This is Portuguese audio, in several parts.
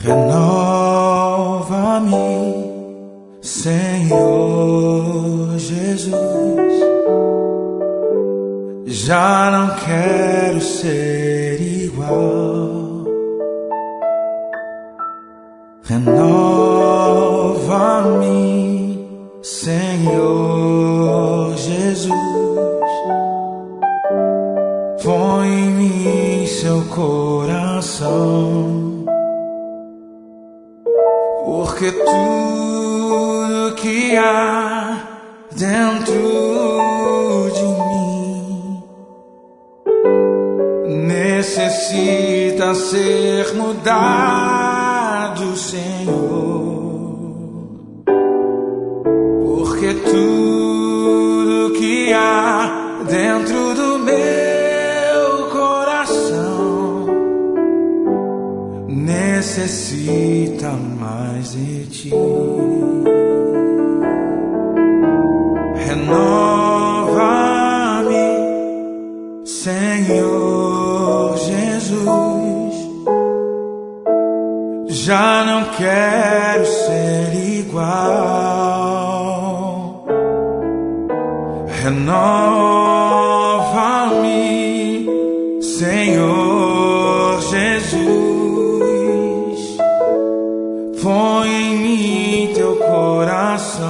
Renova-me, Senhor Jesus. Já não quero ser igual. Renova-me, Senhor Jesus. Põe em mim seu coração, porque tudo que há dentro de mim necessita ser mudado, Senhor. Porque tudo que há dentro do meu coração necessita mais de ti. Renova-me, Senhor Jesus. Já não quero ser igual. Renova-me, Senhor Jesus. Põe em mim teu coração,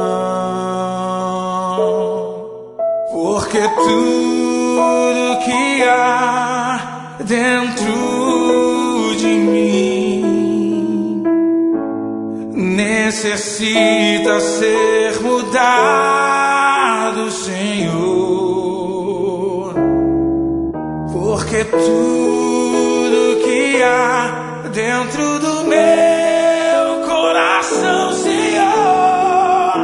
porque tudo que há dentro de mim necessita ser mudado, Senhor. Porque tudo que há dentro do meu coração, Senhor,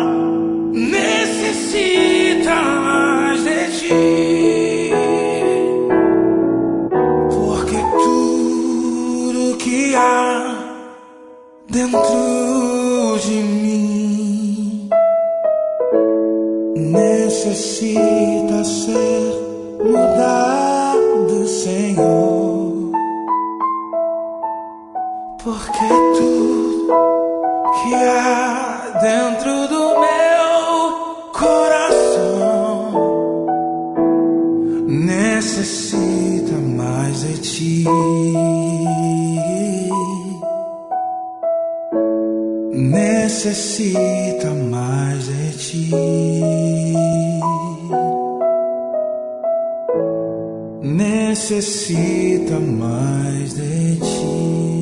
necessita mais de ti. Porque tudo que há dentro de mim necessita ser mudado, Senhor. Porque tudo que há dentro do meu coração necessita mais de ti. Necessita mais de ti. Necessita mais de ti.